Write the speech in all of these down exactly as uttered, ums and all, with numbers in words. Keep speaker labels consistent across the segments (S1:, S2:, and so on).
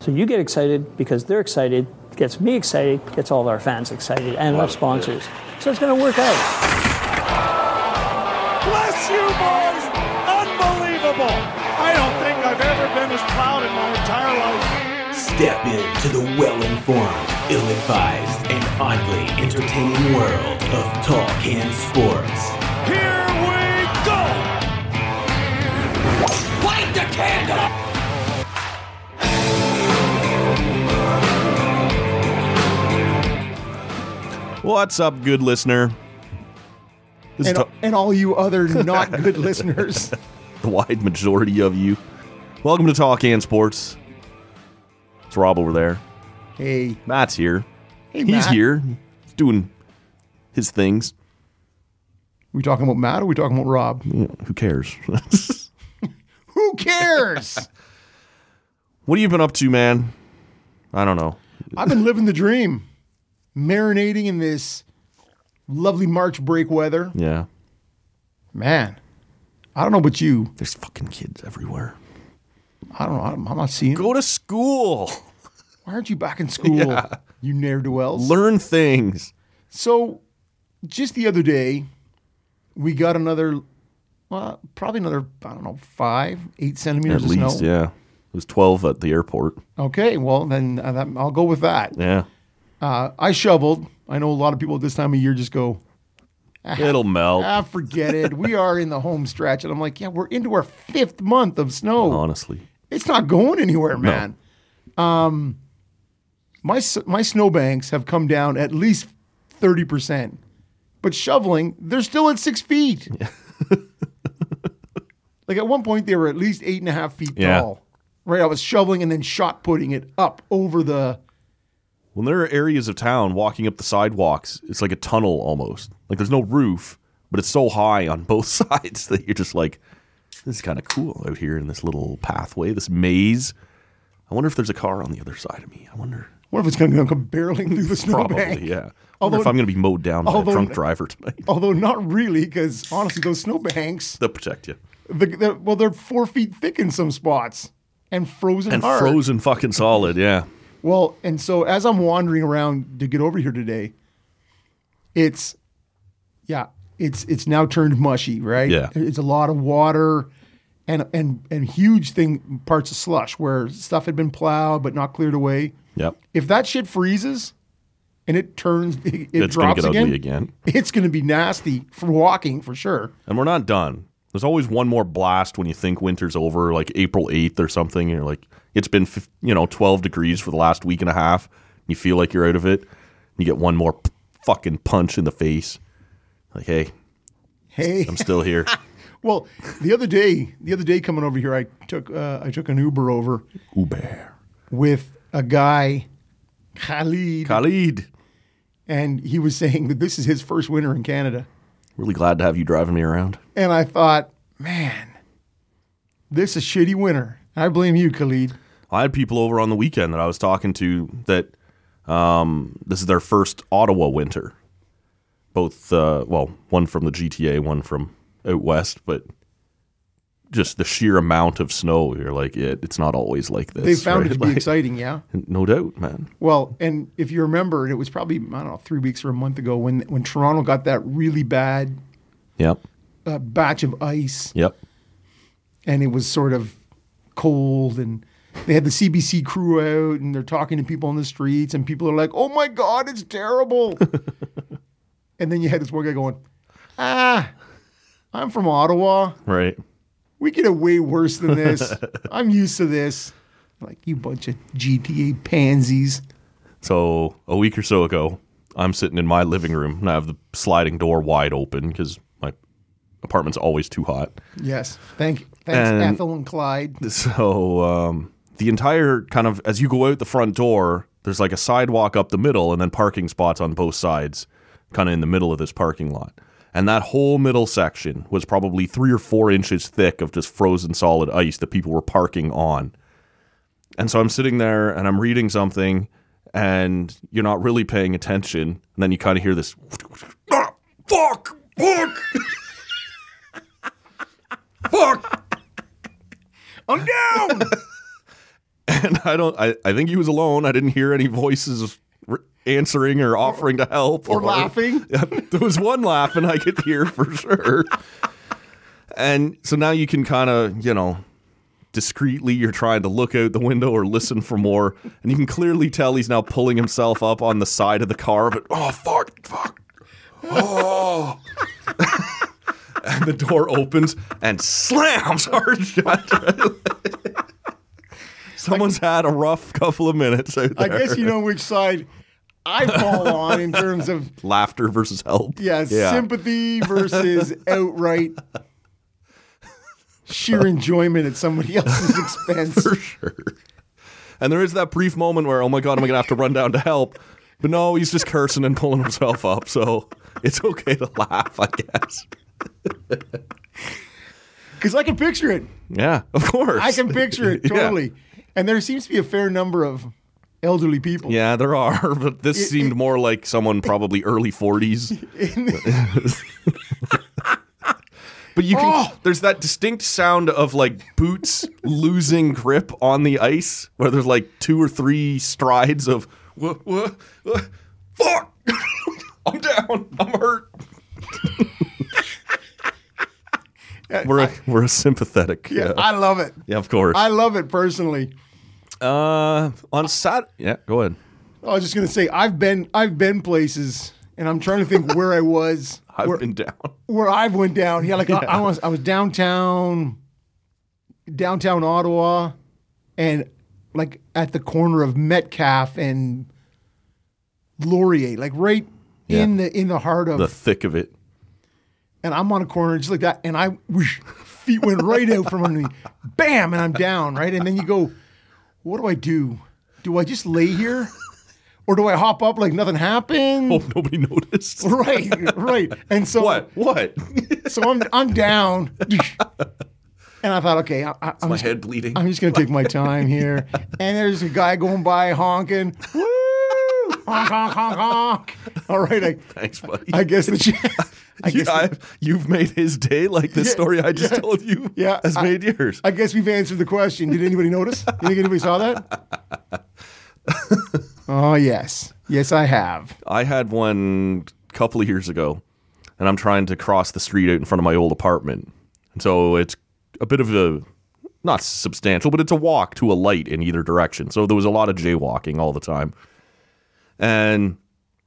S1: So you get excited because they're excited, gets me excited, gets all our fans excited, and our sponsors. So it's going to work out.
S2: Bless you, boys! Unbelievable! I don't think I've ever been as proud in my entire life.
S3: Step into the well-informed, ill-advised, and oddly entertaining world of Tall Can Sports.
S2: Here we go!
S3: Light the candle!
S4: What's up, good listener? This
S5: And,
S4: is ta-
S5: and all you other not good listeners.
S4: the wide majority of you. Welcome to Tall Can Sports. It's Rob over there.
S5: Hey.
S4: Matt's here.
S5: Hey,
S4: He's
S5: Matt.
S4: here. He's doing his things.
S5: We talking about Matt or we talking about Rob?
S4: Yeah, who cares?
S5: Who cares?
S4: What have you been up to, man? I don't know.
S5: I've been living the dream. Marinating in this lovely March break weather.
S4: Yeah.
S5: Man, I don't know about you.
S4: There's fucking kids everywhere.
S5: I don't know. I'm, I'm not seeing.
S4: Go to school.
S5: Why aren't you back in school,
S4: Yeah.
S5: you ne'er-do-wells?
S4: Learn things.
S5: So, just the other day, we got another, well, probably another, I don't know, five, eight centimeters
S4: At
S5: of
S4: least,
S5: snow.
S4: yeah. It was twelve at the airport.
S5: Okay, well, then uh, that, I'll go with that.
S4: Yeah.
S5: Uh, I shoveled. I know a lot of people at this time of year just go,
S4: It'll melt.
S5: ah, forget it. We are in the home stretch. And I'm like, yeah, we're into our fifth month of snow.
S4: Honestly.
S5: It's not going anywhere, man. Um, my s- my snowbanks have come down at least thirty percent. But shoveling, they're still at six feet. Like at one point, they were at least eight and a half feet
S4: Yeah.
S5: tall. Right? I was shoveling and then shot putting it up over the...
S4: When there are areas of town walking up the sidewalks, it's like a tunnel almost. Like there's no roof, but it's so high on both sides that you're just like, this is kind of cool out here in this little pathway, this maze. I wonder if there's a car on the other side of me. I wonder.
S5: What if it's going to come barreling through the snowbank?
S4: Probably, yeah. I wonder
S5: Although-
S4: if I'm going to be mowed down by a
S5: although-
S4: drunk driver tonight.
S5: Although not really, because honestly, those snowbanks,
S4: They'll protect you.
S5: the, the, well, they're four feet thick in some spots and frozen
S4: And
S5: hard.
S4: frozen fucking solid, yeah.
S5: Well, and so as I'm wandering around to get over here today, it's, yeah, it's it's now turned mushy, right?
S4: Yeah.
S5: It's a lot of water and and and huge thing parts of slush where stuff had been plowed but not cleared away.
S4: Yep.
S5: If that shit freezes and it turns, it, it
S4: It's going to
S5: drops
S4: get
S5: again,
S4: ugly again.
S5: it's going to be nasty for walking for sure.
S4: And we're not done. There's always one more blast when you think winter's over, like April eighth or something. And you're like, it's been, you know, twelve degrees for the last week and a half. You feel like you're out of it. You get one more p- fucking punch in the face. Like, hey,
S5: Hey,
S4: I'm still here.
S5: well, the other day, the other day coming over here, I took uh, I took an Uber over
S4: Uber.
S5: with a guy, Khalid,
S4: Khalid.
S5: and he was saying that this is his first winter in Canada.
S4: Really glad to have you driving me around.
S5: And I thought, man, this is a shitty winter. I blame you, Khalid.
S4: I had people over on the weekend that I was talking to that um, this is their first Ottawa winter. Both, uh, well, one from the G T A, one from out west, but just the sheer amount of snow, you're like, it, it's not always like this.
S5: They found
S4: right?
S5: it to be
S4: Like,
S5: exciting, yeah.
S4: No doubt, man.
S5: Well, and if you remember, it was probably, I don't know, three weeks or a month ago when when Toronto got that really bad
S4: Yep.
S5: uh, batch of ice,
S4: Yep.
S5: and it was sort of cold, and they had the C B C crew out, and they're talking to people on the streets, and people are like, oh my God, it's terrible. And then you had this one guy going, ah, I'm from Ottawa.
S4: Right.
S5: We get it way worse than this. I'm used to this. Like, you bunch of G T A pansies.
S4: So a week or so ago, I'm sitting in my living room and I have the sliding door wide open because my apartment's always too hot.
S5: Yes. Thank, thanks,
S4: And-
S5: Ethel and Clyde.
S4: So um, the entire kind of, as you go out the front door, there's like a sidewalk up the middle and then parking spots on both sides, kind of in the middle of this parking lot. And that whole middle section was probably three or four inches thick of just frozen solid ice that people were parking on. And so I'm sitting there and I'm reading something and you're not really paying attention. And then you kind of hear this, ah, fuck, fuck, fuck.
S5: I'm down.
S4: And I don't. I, I think he was alone. I didn't hear any voices r- answering or offering to help
S5: Or laughing.
S4: Yeah, there was one laughing I could hear for sure. And so now you can kind of, you know, discreetly, you're trying to look out the window or listen for more, and you can clearly tell he's now pulling himself up on the side of the car. But oh fuck, fuck, oh. And the door opens and slams hard shut. Someone's had a rough couple of minutes out
S5: I
S4: there.
S5: guess you know which side I fall on in terms of
S4: Laughter versus help.
S5: yeah, sympathy versus outright sheer enjoyment at somebody else's expense.
S4: For sure. And there is that brief moment where, oh my God, am I going to have to run down to help? But no, he's just cursing and pulling himself up. So it's okay to laugh, I guess.
S5: Because I can picture it.
S4: Yeah, of course.
S5: I can picture it
S4: Yeah.
S5: totally. And there seems to be a fair number of elderly people.
S4: Yeah, there are. But this
S5: It-
S4: seemed
S5: it-
S4: more like someone probably early forties. But you can,
S5: Oh!
S4: there's that distinct sound of like boots losing grip on the ice, where there's like two or three strides of wha- wha- wha- fuck, I'm down, I'm hurt. we're a, we're a sympathetic.
S5: Yeah,
S4: Yeah,
S5: I love it.
S4: yeah, of course.
S5: I love it personally.
S4: uh, on Sat, yeah, go ahead.
S5: I was just gonna say I've been I've been places, and I'm trying to think where I was.
S4: I've
S5: where,
S4: been down.
S5: where I've went down. Yeah, like I, I was I was downtown, downtown Ottawa, and like at the corner of Metcalf and Laurier, like right in
S4: Yeah.
S5: the in the heart of.
S4: The thick of it.
S5: And I'm on a corner just like that, and I whoosh, feet went right out from under me, bam, and I'm down, right? And then you go, what do I do? Do I just lay here, or do I hop up like nothing happened?
S4: Oh, nobody noticed.
S5: Right, right. And so
S4: What? What?
S5: So I'm I'm down, and I thought, okay, I, I, I'm
S4: My
S5: just,
S4: head bleeding.
S5: I'm just gonna take my time here. And there's a guy going by honking, woo, honk, honk, honk, honk. All right, I,
S4: Thanks, buddy.
S5: I guess the. I
S4: You,
S5: guess the-
S4: I've, you've made his day like this
S5: Yeah,
S4: story I just
S5: yeah,
S4: told you
S5: yeah,
S4: has
S5: I-
S4: made yours.
S5: I guess we've answered the question. Did anybody notice? You think anybody saw that? Oh, yes. Yes, I have.
S4: I had one a couple of years ago, and I'm trying to cross the street out in front of my old apartment. And so it's a bit of a, not substantial, but it's a walk to a light in either direction. So there was a lot of jaywalking all the time. And,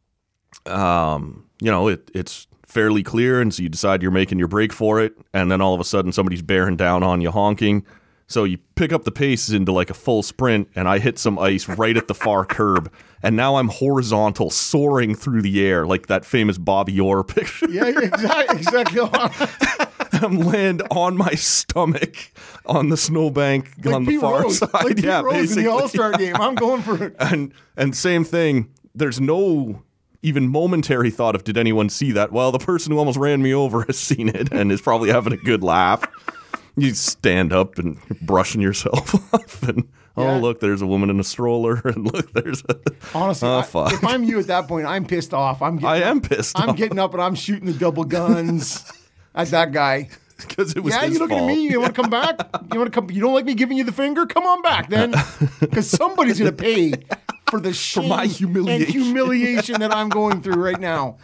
S4: um, you know, it, it's fairly clear, and so you decide you're making your break for it, and then all of a sudden somebody's bearing down on you honking. So you pick up the pace into like a full sprint, and I hit some ice right at the far curb, and now I'm horizontal, soaring through the air like that famous Bobby Orr picture.
S5: Yeah, exactly. exactly.
S4: I'm land on my stomach on the snowbank
S5: Like
S4: on the
S5: Pete
S4: far
S5: Rose,
S4: side.
S5: like Pete
S4: yeah,
S5: Rose in
S4: basically.
S5: the All-Star game. I'm going for it.
S4: And and same thing. There's no even momentary thought of did anyone see that? Well, the person who almost ran me over has seen it and is probably having a good laugh. You stand up and you're brushing yourself off, and
S5: Yeah.
S4: oh look, there's a woman in a stroller, and look, there's a
S5: Honestly,
S4: oh
S5: I-
S4: fuck.
S5: if I'm you at that point, I'm pissed off. I'm getting
S4: I am
S5: up,
S4: pissed
S5: I'm
S4: off.
S5: getting up and I'm shooting the double guns at that guy.
S4: because it was
S5: Yeah,
S4: his
S5: you looking
S4: fault.
S5: at me? You want to come back? You want to come? You don't like me giving you the finger? Come on back then, because somebody's gonna pay for the shame
S4: my
S5: and
S4: humiliation.
S5: humiliation that I'm going through right now.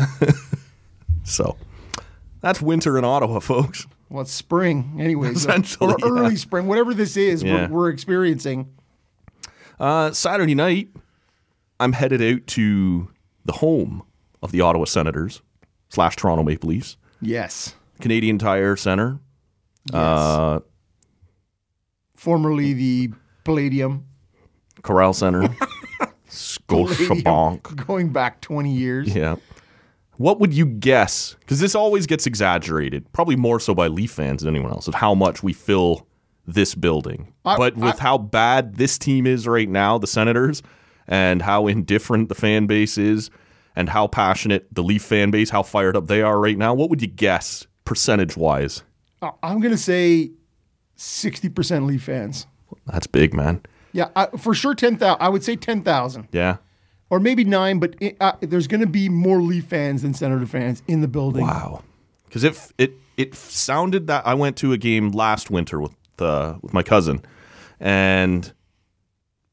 S4: So that's winter in Ottawa, folks.
S5: Well, it's spring, anyways,
S4: Essentially,
S5: or early
S4: yeah.
S5: spring, whatever this is
S4: Yeah.
S5: we're, we're experiencing.
S4: Uh, Saturday night, I'm headed out to the home of the Ottawa Senators slash Toronto Maple Leafs,
S5: Yes,
S4: Canadian Tire Center.
S5: yes.
S4: Uh,
S5: Formerly the Palladium.
S4: Corral Center, Scotiabank.
S5: Going back twenty years.
S4: Yeah. What would you guess? Because this always gets exaggerated, probably more so by Leaf fans than anyone else, of how much we fill this building.
S5: I-
S4: but with
S5: I-
S4: how bad this team is right now, the Senators, and how indifferent the fan base is, and how passionate the Leaf fan base, how fired up they are right now, what would you guess percentage-wise?
S5: Uh, I'm going to say sixty percent Leaf fans.
S4: That's big, man.
S5: Yeah, I, for sure ten thousand. I would say ten thousand.
S4: Yeah.
S5: Or maybe nine, but it, uh, there's going to be more Leaf fans than Senator fans in the building.
S4: Wow. Because it, it it sounded that I went to a game last winter with uh, with my cousin, and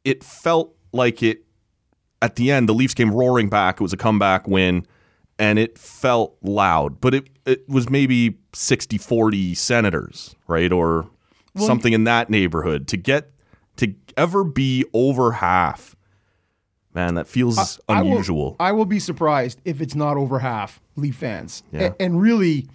S4: it felt like it, at the end, the Leafs came roaring back. It was a comeback win, and it felt loud. But it, it was maybe sixty forty Senators, right? Or well, something in that neighborhood. To get, to ever be over half, man, that feels
S5: I,
S4: unusual.
S5: I will, I will be surprised if it's not over half Leaf fans.
S4: Yeah.
S5: A- and really,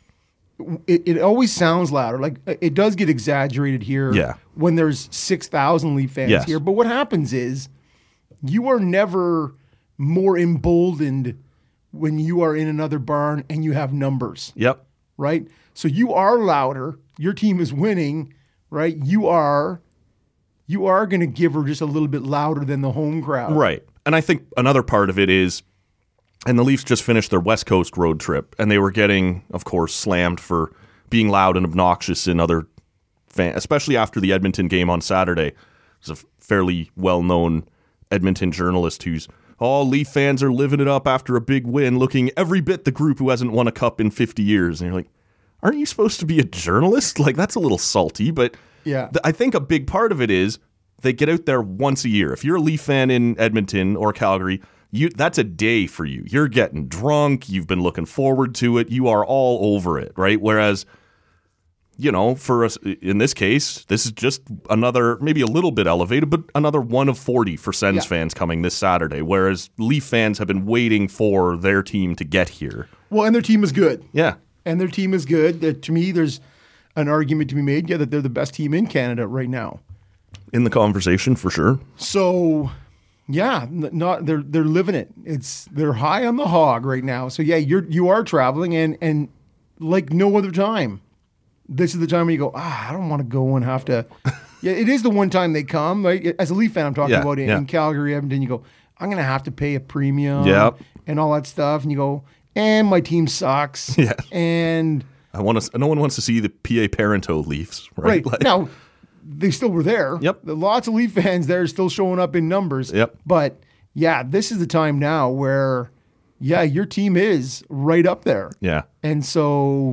S5: it, it always sounds louder. Like, it does get exaggerated here
S4: yeah.
S5: when there's six thousand Leaf fans
S4: yes.
S5: here. But what happens is you are never more emboldened when you are in another barn and you have numbers.
S4: Yep.
S5: Right? So you are louder. Your team is winning, right? You are you are going to give her just a little bit louder than the home crowd.
S4: Right. And I think another part of it is, and the Leafs just finished their West Coast road trip, and they were getting, of course, slammed for being loud and obnoxious in other fans, especially after the Edmonton game on Saturday. There's a fairly well-known Edmonton journalist who's, oh, Leaf fans are living it up after a big win, looking every bit the group who hasn't won a cup in fifty years. And you're like, aren't you supposed to be a journalist? Like, that's a little salty. But
S5: yeah,
S4: th- I think a big part of it is they get out there once a year. If you're a Leaf fan in Edmonton or Calgary, you that's a day for you. You're getting drunk. You've been looking forward to it. You are all over it, right? Whereas, you know, for us in this case, this is just another, maybe a little bit elevated, but another one of forty for Sens yeah. fans coming this Saturday. Whereas Leaf fans have been waiting for their team to get here.
S5: Well, and their team is good.
S4: Yeah.
S5: And their team is good. Uh, to me, there's an argument to be made, yeah, that they're the best team in Canada right now.
S4: In the conversation, for sure.
S5: So, yeah, n- not they're they're living it. It's they're high on the hog right now. So yeah, you're you are traveling, and and like no other time. This is the time when you go, ah, I don't want to go and have to. Yeah, it is the one time they come. Right? As a Leaf fan, I'm talking
S4: yeah,
S5: about in,
S4: yeah.
S5: in Calgary, Edmonton. You go, I'm going to have to pay a premium
S4: yep.
S5: and all that stuff. And you go, and my team sucks.
S4: Yeah.
S5: And
S4: I want to. No one wants to see the P A Parento Leafs, right?
S5: Right.
S4: Like,
S5: now, they still were there.
S4: Yep.
S5: Lots of Leaf fans there still showing up in numbers.
S4: Yep.
S5: But, yeah, this is the time now where, yeah, your team is right up there.
S4: Yeah.
S5: And so...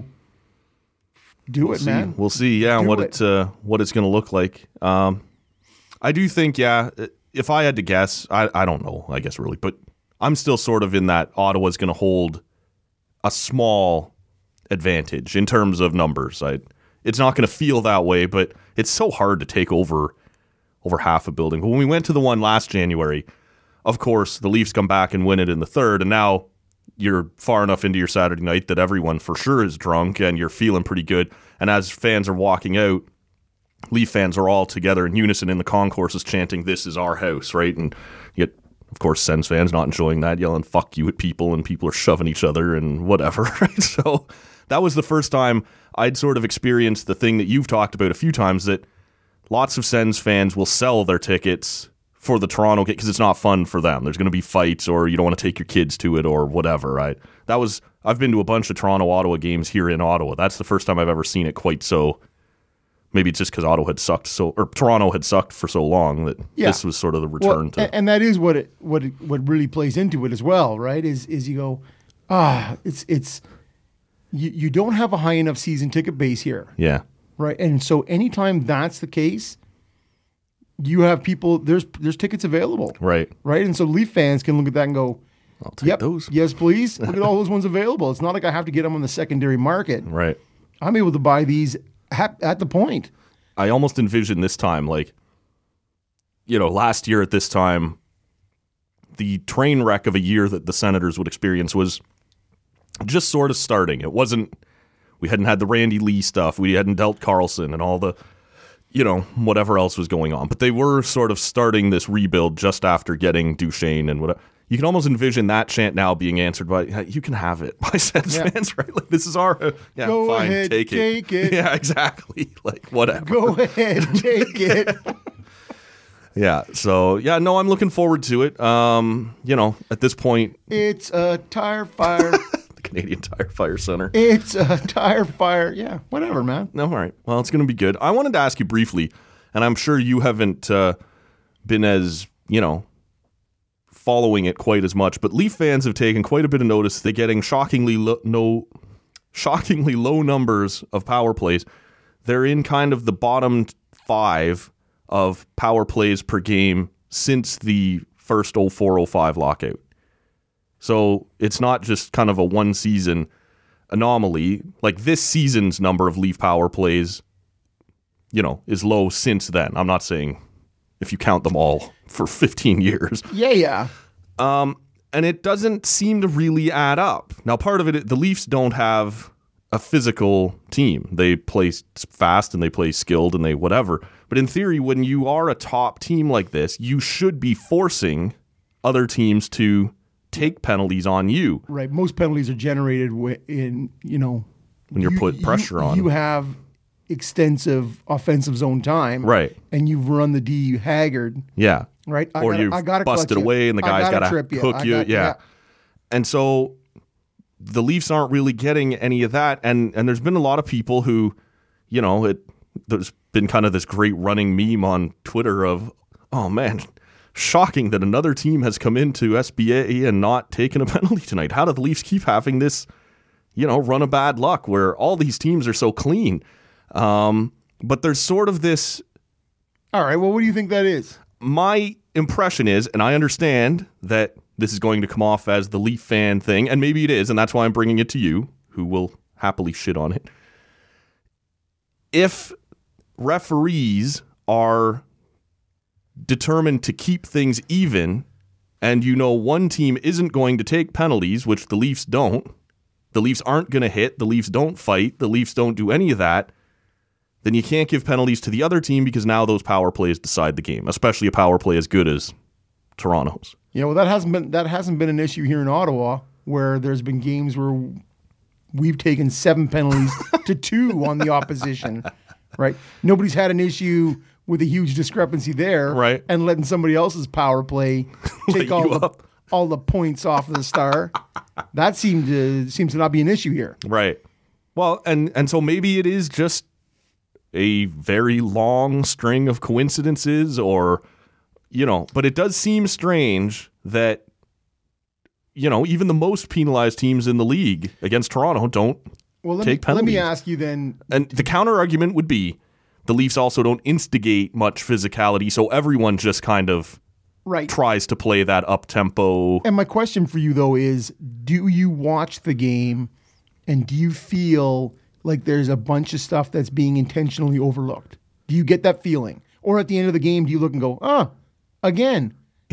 S5: Do
S4: we'll
S5: it,
S4: see.
S5: man.
S4: We'll see. Yeah,
S5: Do
S4: what
S5: it.
S4: it uh, what it's going to look like. Um, I do think, yeah. If I had to guess, I I don't know. I guess really, but I'm still sort of in that Ottawa's going to hold a small advantage in terms of numbers. I it's not going to feel that way, but it's so hard to take over over half a building. But when we went to the one last January, of course, the Leafs come back and win it in the third, and now you're far enough into your Saturday night that everyone for sure is drunk and you're feeling pretty good. And as fans are walking out, Leaf fans are all together in unison in the concourses chanting, "This is our house," right? And you get, of course, Sens fans not enjoying that, yelling "fuck you" at people, and people are shoving each other and whatever, right? So that was the first time I'd sort of experienced the thing that you've talked about a few times, that lots of Sens fans will sell their tickets for the Toronto game because it's not fun for them. There's going to be fights, or you don't want to take your kids to it, or whatever, right? That was I've been to a bunch of Toronto-Ottawa games here in Ottawa. That's the first time I've ever seen it quite so. Maybe it's just because Ottawa had sucked so, or Toronto had sucked for so long that
S5: yeah.
S4: this was sort of the return
S5: well,
S4: to.
S5: And that is what it what it, what really plays into it as well, right? Is is you go, ah, it's it's you you don't have a high enough season ticket base here,
S4: Yeah.
S5: right? And so anytime that's the case, you have people, there's there's tickets available.
S4: Right.
S5: Right. And so Leaf fans can look at that and go,
S4: I'll take
S5: yep,
S4: those.
S5: yes, please. Look at all those ones available. It's not like I have to get them on the secondary market.
S4: Right.
S5: I'm able to buy these at, at the point.
S4: I almost envision this time, like, you know, last year at this time, the train wreck of a year that the Senators would experience was just sort of starting. It wasn't, we hadn't had the Randy Lee stuff. We hadn't dealt Carlson and all the, you know, whatever else was going on. But they were sort of starting this rebuild just after getting Duchesne and whatever. You can almost envision that chant now being answered by, "You can have it," by Sens
S5: Yeah.
S4: fans, right? Like, this is our, uh, yeah,
S5: Go
S4: fine,
S5: ahead,
S4: take it.
S5: take it.
S4: Yeah, exactly. Like, whatever.
S5: Go ahead, take it.
S4: Yeah, so, yeah, no, I'm looking forward to it. Um, you know, at this point,
S5: It's a tire fire.
S4: the Canadian Tire Fire Center.
S5: It's a tire fire. Yeah, whatever, man.
S4: No, all right. Well, it's going to be good. I wanted to ask you briefly, and I'm sure you haven't uh, been as, you know, following it quite as much, but Leaf fans have taken quite a bit of notice. They're getting shockingly lo- no, shockingly low numbers of power plays. They're in kind of the bottom five of power plays per game since the first oh four oh five lockout. So it's not just kind of a one season anomaly. Like this season's number of Leaf power plays, you know, is low since then. I'm not saying if you count them all for fifteen years.
S5: Yeah, yeah.
S4: Um, and it doesn't seem to really add up. Now, part of it, the Leafs don't have a physical team. They play fast and they play skilled and they whatever. But in theory, when you are a top team like this, you should be forcing other teams to take penalties on you.
S5: Right. Most penalties are generated wi- in, you know,
S4: when you're
S5: you-
S4: put pressure
S5: you,
S4: on.
S5: You have extensive offensive zone time.
S4: Right.
S5: And you've run the D haggard.
S4: Yeah.
S5: Right. I
S4: or
S5: gotta,
S4: you've
S5: I gotta
S4: busted
S5: clutch you.
S4: away and the
S5: I
S4: guy's
S5: gotta
S4: got to
S5: trip you.
S4: hook
S5: I
S4: you.
S5: got-
S4: yeah. And so the Leafs aren't really getting any of that. And and there's been a lot of people who, you know, it there's been kind of this great running meme on Twitter of, oh man, shocking that another team has come into S B A and not taken a penalty tonight. How do the Leafs keep having this, you know, run of bad luck where all these teams are so clean? Um, but there's sort of this.
S5: All right. Well, what do you think that is?
S4: My impression is, and I understand that this is going to come off as the Leaf fan thing, and maybe it is, and that's why I'm bringing it to you, who will happily shit on it. If referees are determined to keep things even, and you know one team isn't going to take penalties, which the Leafs don't, the Leafs aren't going to hit, the Leafs don't fight, the Leafs don't do any of that, then you can't give penalties to the other team because now those power plays decide the game, especially a power play as good as Toronto's.
S5: Yeah, well, that hasn't been that hasn't been an issue here in Ottawa, where there's been games where we've taken seven penalties to two on the opposition. Right? Nobody's had an issue with a huge discrepancy there,
S4: right?
S5: And letting somebody else's power play take all the,
S4: up.
S5: all the points off of the Star. That seemed to seems to not be an issue here,
S4: right? Well, and and so maybe it is just a very long string of coincidences, or you know, but it does seem strange that, you know, even the most penalized teams in the league against Toronto don't
S5: well, let
S4: take
S5: me,
S4: penalties.
S5: Let me ask you then.
S4: And the counter argument would be the Leafs also don't instigate much physicality, so everyone just kind of
S5: right.
S4: tries to play that up-tempo.
S5: And my question for you, though, is do you watch the game and do you feel like there's a bunch of stuff that's being intentionally overlooked? Do you get that feeling? Or at the end of the game, do you look and go, ah, again,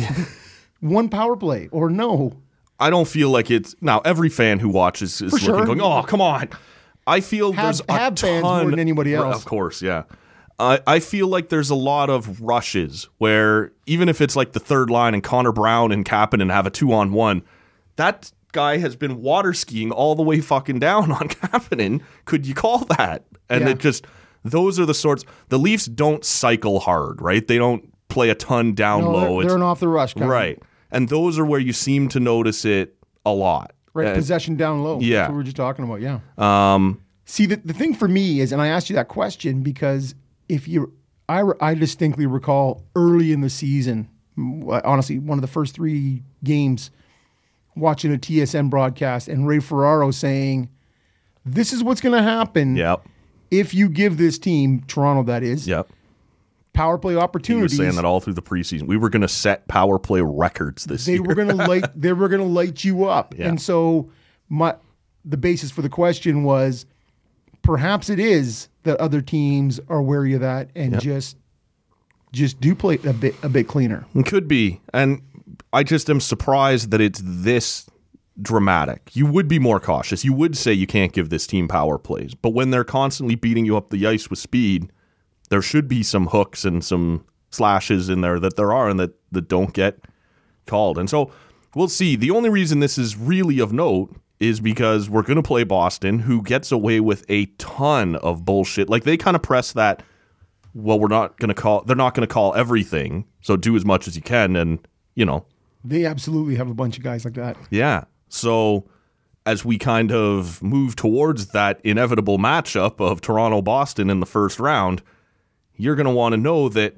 S5: one power play, or no?
S4: I don't feel like it's... Now, every fan who watches is
S5: For
S4: looking
S5: sure.
S4: going, oh, come on. I feel
S5: Have-
S4: there's a
S5: have
S4: ton...
S5: fans more than anybody else.
S4: Of course, yeah. I I feel like there's a lot of rushes where even if it's like the third line and Connor Brown and Kapanen have a two-on-one, that guy has been water skiing all the way fucking down on Kapanen. Could you call that? And
S5: Yeah.
S4: it just... Those are the sorts... The Leafs don't cycle hard, right? They don't play a ton down
S5: No,
S4: low.
S5: they're,
S4: It's-
S5: they're an off the rush kind.
S4: Right. And those are where you seem to notice it a lot.
S5: Right,
S4: And-
S5: possession down low.
S4: Yeah.
S5: That's what we were just talking about, yeah.
S4: Um,
S5: See, the, the thing for me is, and I asked you that question because if you, I, re- I distinctly recall early in the season, m- honestly, one of the first three games, watching a T S N broadcast and Ray Ferraro saying, this is what's going to happen
S4: yep.
S5: if you give this team, Toronto that is,
S4: Yep.
S5: power play
S4: You were
S5: opportunities.
S4: saying that all through the preseason. We were going to set power play records this
S5: they
S4: year.
S5: were going to light they were going to light you up.
S4: Yeah.
S5: And so my the basis for the question was perhaps it is that other teams are wary of that and
S4: Yep.
S5: just just do play a bit a bit cleaner.
S4: It could be. And I just am surprised that it's this dramatic. You would be more cautious. You would say you can't give this team power plays. But when they're constantly beating you up the ice with speed, there should be some hooks and some slashes in there that there are and that, that don't get called. And so we'll see. The only reason this is really of note is because we're going to play Boston, who gets away with a ton of bullshit. Like, they kind of press that, well, we're not going to call, they're not going to call everything, so do as much as you can. And, you know,
S5: They absolutely have a bunch of guys like that.
S4: yeah. So as we kind of move towards that inevitable matchup of Toronto-Boston in the first round, you're going to want to know that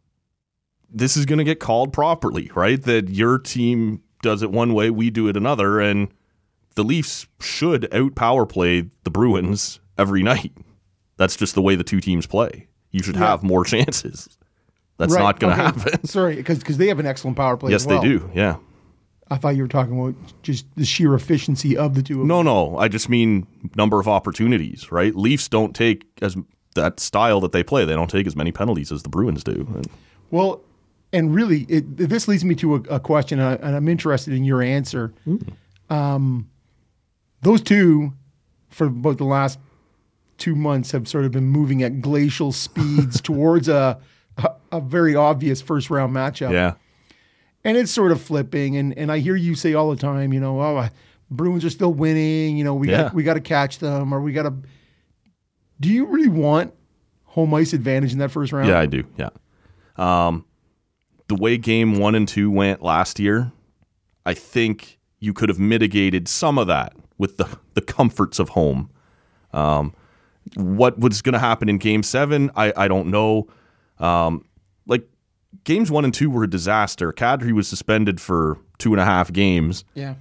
S4: this is going to get called properly, right? That your team does it one way, we do it another, and the Leafs should out-power play the Bruins every night. That's just the way the two teams play. You should
S5: Yeah.
S4: have more chances. That's
S5: Right,
S4: not going to
S5: okay.
S4: happen.
S5: Sorry, because they have an excellent power play.
S4: Yes,
S5: as well.
S4: they do. Yeah.
S5: I thought you were talking about just the sheer efficiency of the two of them.
S4: No, no. I just mean number of opportunities, right? Leafs don't take as that style that they play. They don't take as many penalties as the Bruins do. And
S5: Well, and really, it, this leads me to a, a question, uh, and I'm interested in your answer.
S4: Mm.
S5: Um, those two, for about the last two months, have sort of been moving at glacial speeds towards a, a a very obvious first round matchup.
S4: yeah.
S5: And it's sort of flipping, and, and I hear you say all the time, you know, oh, uh, Bruins are still winning. You know, we
S4: Yeah.
S5: got we got to catch them, or we got to. Do you really want home ice advantage in that first round?
S4: Yeah, I do. Yeah. Um, the way game one and two went last year, I think you could have mitigated some of that with the, the comforts of home. Um, what was going to happen in game seven, I, I don't know. Um, like games one and two were a disaster. Kadri was suspended for two and a half games.
S5: Yeah.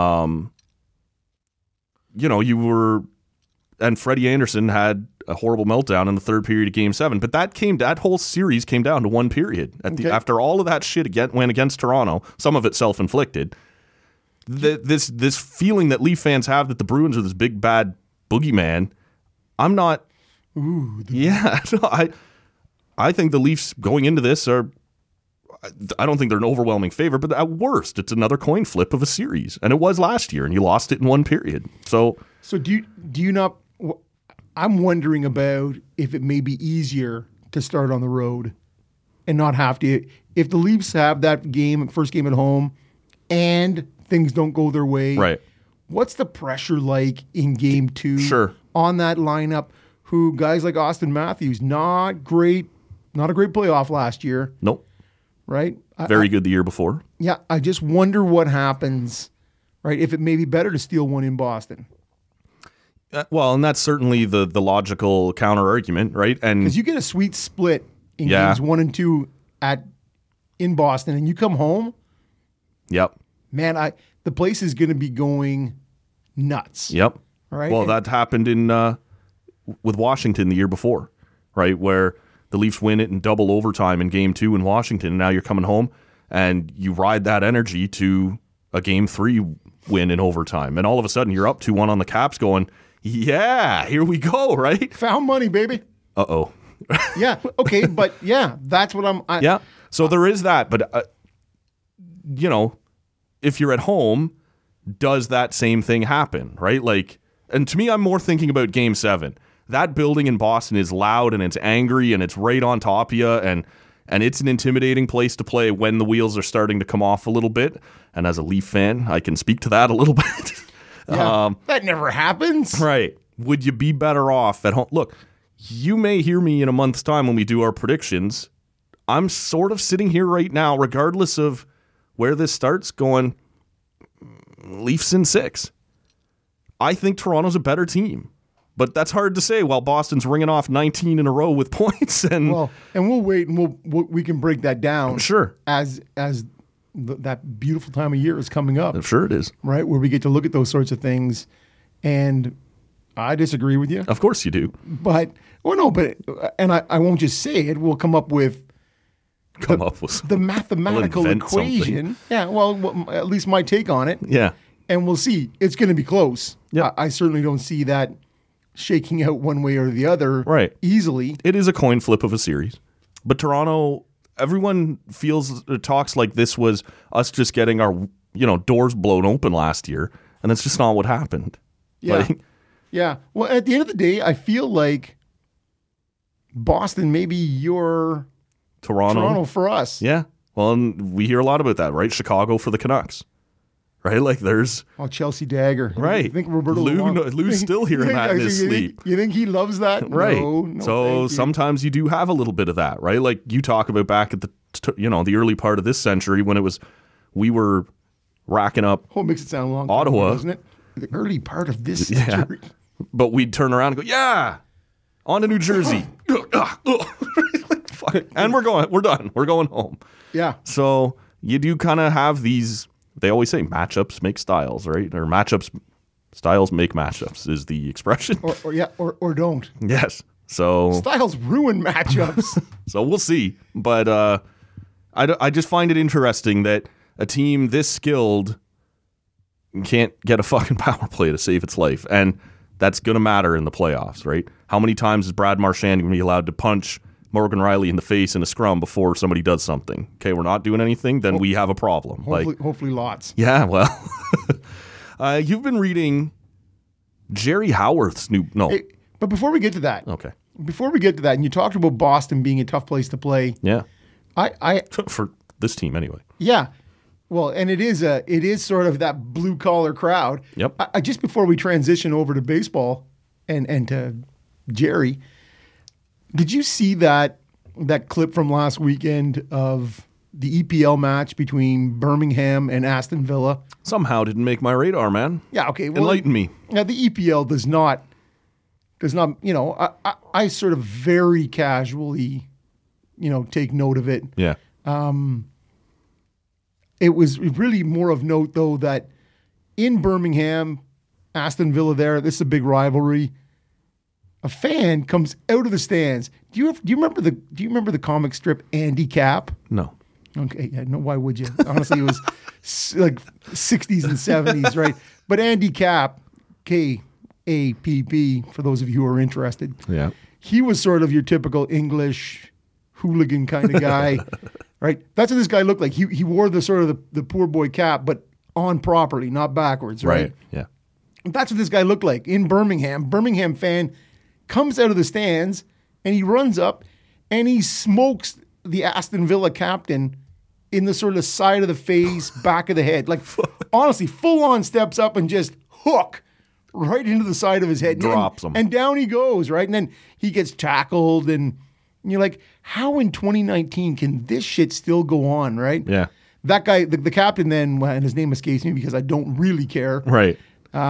S4: You know, you were, and Freddie Anderson had a horrible meltdown in the third period of game seven. But that came, that whole series came down to one period. At the,
S5: Okay.
S4: after all of that shit again, went against Toronto, some of it self-inflicted, the, this this feeling that Leaf fans have that the Bruins are this big bad boogeyman, I'm not.
S5: Ooh. The,
S4: Yeah, no, I I think the Leafs going into this are. I don't think they're an overwhelming favorite, but at worst, it's another coin flip of a series, and it was last year, and you lost it in one period. So
S5: So do you do you not? wh- I'm wondering about if it may be easier to start on the road and not have to. If the Leafs have that game, first game at home, and things don't go their way,
S4: right,
S5: what's the pressure like in game two?
S4: Sure.
S5: On that lineup, who guys like Austin Matthews, not great, not a great playoff last year,
S4: nope,
S5: right? I-
S4: very
S5: I-
S4: good the year before.
S5: Yeah, I just wonder what happens, right? If it may be better to steal one in Boston.
S4: Uh, well, and that's certainly the the logical counter argument, right? And
S5: Because you get a sweet split in
S4: Yeah.
S5: games one and two at in Boston, and you come home,
S4: yep,
S5: man, I the place is going to be going nuts.
S4: yep.
S5: All right.
S4: Well,
S5: And-
S4: that happened in uh, with Washington the year before, right? Where the Leafs win it in double overtime in game two in Washington. And now you're coming home and you ride that energy to a game three win in overtime. And all of a sudden you're up two one on the Caps going, yeah, here we go, right?
S5: Found money, baby.
S4: Uh-oh.
S5: Yeah. Okay, but yeah, that's what I'm. I,
S4: Yeah. So there is that. But, uh, you know, if you're at home, does that same thing happen, right? Like, and to me, I'm more thinking about game seven. That building in Boston is loud and it's angry and it's right on top of you. And, and it's an intimidating place to play when the wheels are starting to come off a little bit. And as a Leaf fan, I can speak to that a little bit.
S5: Yeah.
S4: Um,
S5: that never happens.
S4: Right. Would you be better off at home? Look, you may hear me in a month's time when we do our predictions. I'm sort of sitting here right now, regardless of where this starts, going Leafs in six. I think Toronto's a better team, but that's hard to say while Boston's ringing off nineteen in a row with points. And
S5: Well, and we'll wait, and we'll, we'll we can break that down.
S4: Sure.
S5: As as th- that beautiful time of year is coming up,
S4: I'm sure it is.
S5: right? Where we get to look at those sorts of things, and I disagree with you.
S4: Of course you do.
S5: But well, no, but and I, I won't just say it. We'll come up with
S4: Come up with
S5: the mathematical
S4: invent
S5: equation. Yeah, well, w- at least my take on it,
S4: Yeah.
S5: and we'll see. It's going to be close.
S4: Yeah.
S5: I, I certainly don't see that shaking out one way or the other
S4: Right.
S5: easily.
S4: It is a coin flip of a series. But Toronto, everyone feels uh, talks like this was us just getting our, you know, doors blown open last year, and that's just not what happened.
S5: Yeah.
S4: Like,
S5: Yeah. Well, at the end of the day, I feel like Boston may be your
S4: Toronto.
S5: Toronto for us.
S4: Yeah. Well, and we hear a lot about that, right? Chicago for the Canucks. Right? Like there's
S5: Oh, Chelsea Dagger.
S4: Right.
S5: You think Roberto
S4: Lou
S5: Luong-
S4: no- Lou's still hearing that in his
S5: you
S4: sleep.
S5: Think, you think he loves that?
S4: right.
S5: No, no,
S4: so
S5: thank you.
S4: sometimes you do have a little bit of that, right? Like you talk about back at the t- you know, the early part of this century when it was we were racking up
S5: Oh, it makes it sound a long time
S4: Ottawa.
S5: ago, doesn't it? The early part of this
S4: Yeah.
S5: century.
S4: but we'd turn around and go, "Yeah, on to New Jersey." Like, fuck it. And we're going we're done. We're going home.
S5: Yeah.
S4: So you do kind of have these, they always say matchups make styles, right? Or matchups, styles make matchups is the expression.
S5: Or, or yeah, or, or don't.
S4: Yes. So
S5: Styles ruin matchups.
S4: so we'll see. But uh, I, d- I just find it interesting that a team this skilled can't get a fucking power play to save its life. And that's going to matter in the playoffs, right? How many times is Brad Marchand going to be allowed to punch Morgan Riley in the face in a scrum before somebody does something? Okay, we're not doing anything, then we have a problem.
S5: Hopefully,
S4: like,
S5: hopefully lots.
S4: yeah, well, uh, you've been reading Jerry Howarth's new... No.
S5: Hey, but before we get to that,
S4: Okay.
S5: before we get to that, and you talked about Boston being a tough place to play.
S4: Yeah.
S5: I, I
S4: For this team, anyway.
S5: yeah. Well, and it is a it is sort of that blue collar crowd.
S4: Yep.
S5: I, I, just before we transition over to baseball and and to Jerry, did you see that that clip from last weekend of the E P L match between Birmingham and Aston Villa?
S4: Somehow didn't make my radar, man.
S5: Yeah. Okay. Well,
S4: Enlighten me.
S5: Yeah, the E P L does not does not. You know, I, I I sort of very casually, you know, take note of it.
S4: Yeah.
S5: It was really more of note, though, that in Birmingham, Aston Villa there, this is a big rivalry. A fan comes out of the stands. Do you do you remember the do you remember the comic strip Andy Capp?
S4: No.
S5: Okay, yeah, no, why would you? Honestly, it was s- like sixties and seventies, right? But Andy Capp, K A P P, for those of you who are interested,
S4: Yeah.
S5: he was sort of your typical English hooligan kind of guy, right? That's what this guy looked like. He he wore the sort of the, the poor boy cap, but on properly, not backwards, right?
S4: Right. Yeah.
S5: That's what this guy looked like in Birmingham. Birmingham fan comes out of the stands and he runs up and he smokes the Aston Villa captain in the sort of side of the face, back of the head. Like, honestly, full on steps up and just hook right into the side of his head.
S4: Drops
S5: and,
S4: him.
S5: And down he goes, right? And then he gets tackled and you're like, how in twenty nineteen can this shit still go on, right?
S4: Yeah.
S5: That guy, the, the captain then, and his name escapes me because I don't really care.
S4: Right.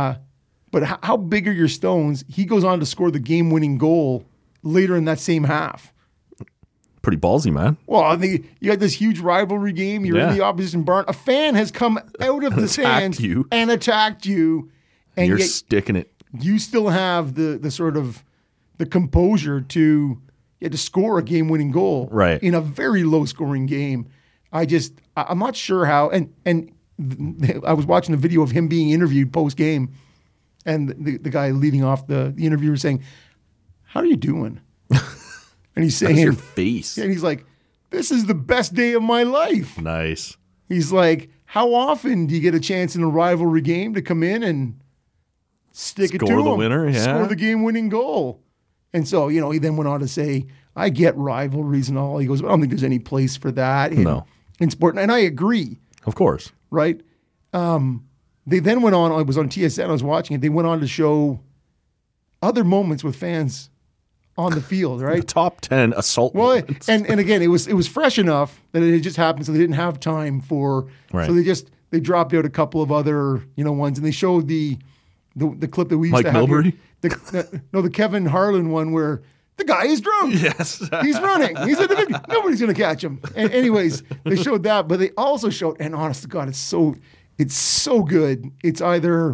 S5: But how, how big are your stones? He goes on to score the game-winning goal later in that same half.
S4: Pretty ballsy, man.
S5: Well, I think you got this huge rivalry game. You're
S4: Yeah.
S5: in the opposition barn. A fan has come out of the
S4: Attacked
S5: stands
S4: you.
S5: and attacked you, and
S4: You're
S5: yet
S4: sticking it.
S5: you still have the the sort of the composure to yeah, to score a game-winning goal
S4: Right.
S5: in a very low-scoring game. I just I- I'm not sure how. And and th- I was watching a video of him being interviewed post-game, and the, the guy leading off the, the interviewer saying, "How are you doing?" And he's saying,
S4: That's your face.
S5: and he's like, "This is the best day of my life."
S4: Nice.
S5: He's like, "How often do you get a chance in a rivalry game to come in and stick it to
S4: Score the
S5: him,
S4: winner, yeah.
S5: score the game-winning goal?" And so, you know, he then went on to say, "I get rivalries and all." He goes, "I don't think there's any place for that in,
S4: No.
S5: in sport." And I agree,
S4: Of course.
S5: right? Um, they then went on. I was on T S N. I was watching it. They went on to show other moments with fans on the field,
S4: The
S5: right?
S4: top ten assault
S5: Well,
S4: moments.
S5: and and again, it was it was fresh enough that it had just happened, so they didn't have time for.
S4: Right.
S5: So they just they dropped out a couple of other you know ones, and they showed the the, the clip that we used
S4: Mike
S5: to have. here.
S4: Milbury?
S5: The, the, no, the Kevin Harlan one where the guy is drunk.
S4: Yes.
S5: He's running. He's at the fifty. Nobody's gonna catch him. And anyways, they showed that, but they also showed, and honest to God, it's so it's so good. It's either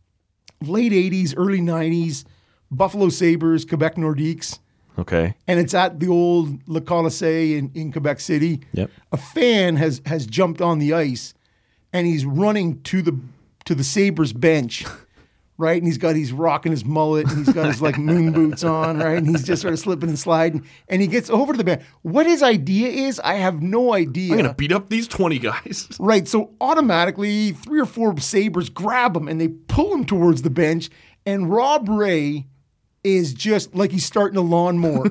S5: late eighties, early nineties, Buffalo Sabres, Quebec Nordiques.
S4: Okay.
S5: And it's at the old Le Colisée in, in Quebec City.
S4: Yep.
S5: A fan has has jumped on the ice, and he's running to the to the Sabres bench, right? And he's got he's rocking his mullet, and he's got his like moon boots on, right? And he's just sort of slipping and sliding, and he gets over to the bench. What his idea is, I have no idea.
S4: I'm going to beat up these twenty guys.
S5: Right. So automatically, three or four Sabres grab him and they pull him towards the bench. And Rob Ray is just like he's starting a lawnmower.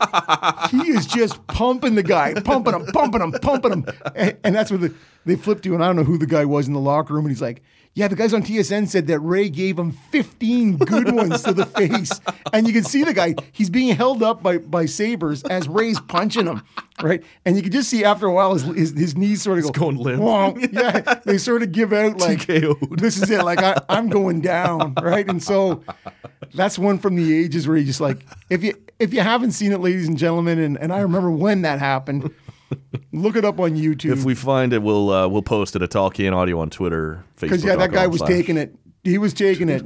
S5: He is just pumping the guy, pumping him, pumping him, pumping him. And, and that's what the, they flipped to. And I don't know who the guy was in the locker room. And he's like, yeah, the guys on T S N said that Ray gave him fifteen good ones to the face. And you can see the guy, he's being held up by, by Sabres as Ray's punching him, right? And you can just see after a while his, his, his knees sort of go,
S4: going limp.
S5: "Wonk." Yeah, they sort of give out like,
S4: T K O'd.
S5: this is it. Like, I, I'm going down, right? And so that's one from the ages where you just like, if you if you haven't seen it, ladies and gentlemen, and, and I remember when that happened, look it up on YouTube.
S4: If we find it, we'll uh, we'll post it at Talk Can Audio on Twitter, Facebook.
S5: Because yeah, that guy was taking it. He was taking it.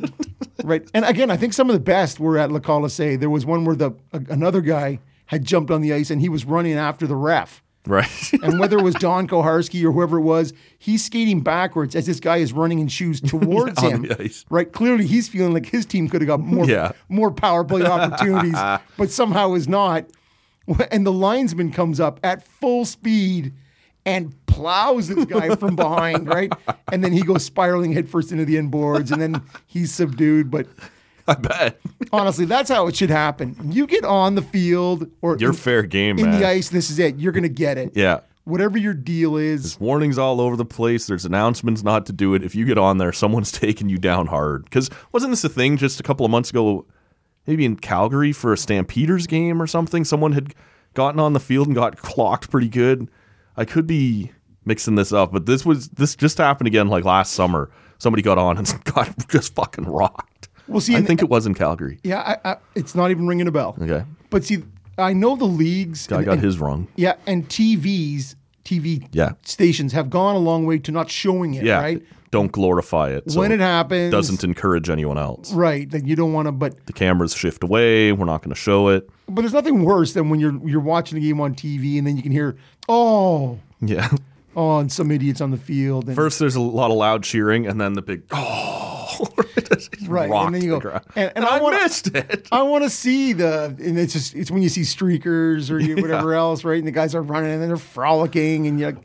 S5: Right. And again, I think some of the best were at Le Colisée. There was one where the a, another guy had jumped on the ice and he was running after the ref.
S4: Right.
S5: And whether it was Don Koharski or whoever it was, he's skating backwards as this guy is running in shoes towards
S4: On
S5: him.
S4: the ice.
S5: Right. Clearly, he's feeling like his team could have got more,
S4: Yeah.
S5: more power play opportunities, but somehow is not. And the linesman comes up at full speed and plows this guy from behind, right? And then he goes spiraling headfirst into the end boards, and then he's subdued. But
S4: I bet.
S5: honestly, that's how it should happen. You get on the field or
S4: You're
S5: in,
S4: fair game,
S5: in
S4: man.
S5: the ice, this is it. You're going to get it.
S4: Yeah.
S5: Whatever your deal is.
S4: Warnings all over the place. There's announcements not to do it. If you get on there, someone's taking you down hard. Because wasn't this a thing just a couple of months ago, maybe in Calgary for a Stampeders game or something? Someone had gotten on the field and got clocked pretty good. I could be mixing this up, but this was this just happened again like last summer. Somebody got on and got just fucking rocked.
S5: Well, see,
S4: I
S5: and-
S4: think it was in Calgary.
S5: Yeah, I, I, it's not even ringing a bell.
S4: Okay.
S5: But see, I know the leagues.
S4: Guy
S5: and-
S4: got
S5: and-
S4: his wrong.
S5: Yeah, and T Vs, T V
S4: Yeah.
S5: stations have gone a long way to not showing it,
S4: Yeah.
S5: right?
S4: Don't glorify it. So
S5: When it happens.
S4: doesn't encourage anyone else.
S5: Right, that you don't want to, but
S4: The cameras shift away. We're not going to show it.
S5: but there's nothing worse than when you're you're watching a game on T V and then you can hear, oh,
S4: Yeah.
S5: oh, and some idiots on the field. And,
S4: First, there's a lot of loud cheering, and then the big oh, Just
S5: Right, and
S4: rocked
S5: then you
S4: the
S5: go,
S4: ground.
S5: and- and
S4: And,
S5: I
S4: I,
S5: wanna-
S4: missed it.
S5: I want to see the, and it's just, it's when you see streakers or you, whatever else, right? And the guys are running and they're frolicking and you're like,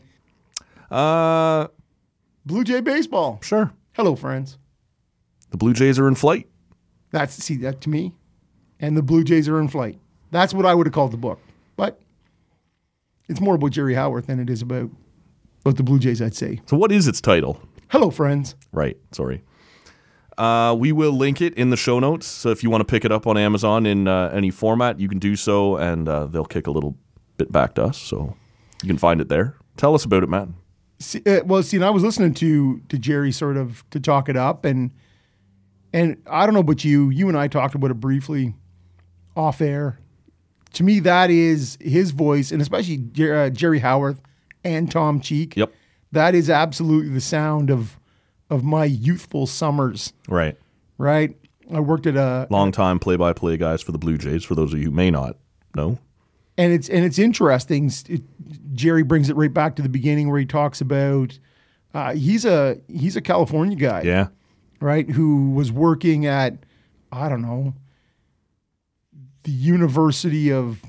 S4: Uh,
S5: Blue Jay baseball.
S4: sure.
S5: Hello, friends.
S4: The Blue Jays are in flight.
S5: That's, see, that to me. And the Blue Jays are in flight. That's what I would have called the book. But it's more about Jerry Howarth than it is about, about the Blue Jays, I'd say.
S4: So, what is its title?
S5: Hello, friends.
S4: Right. Sorry. Uh, we will link it in the show notes. So if you want to pick it up on Amazon in uh, any format, you can do so, and uh, they'll kick a little bit back to us. So you can find it there. Tell us about it, Matt.
S5: See, uh, well, see, and I was listening to to Jerry sort of to talk it up, and and I don't know about you. You and I talked about it briefly off air. To me, that is his voice, and especially Jer- uh, Jerry Howarth and Tom Cheek.
S4: Yep.
S5: That is absolutely the sound of of my youthful summers.
S4: Right.
S5: Right. I worked at a
S4: Long-time play-by-play guys for the Blue Jays, for those of you who may not know.
S5: And it's and it's interesting. It, Jerry brings it right back to the beginning where he talks about uh, he's a he's a California guy,
S4: Yeah.
S5: right? Who was working at I don't know the University of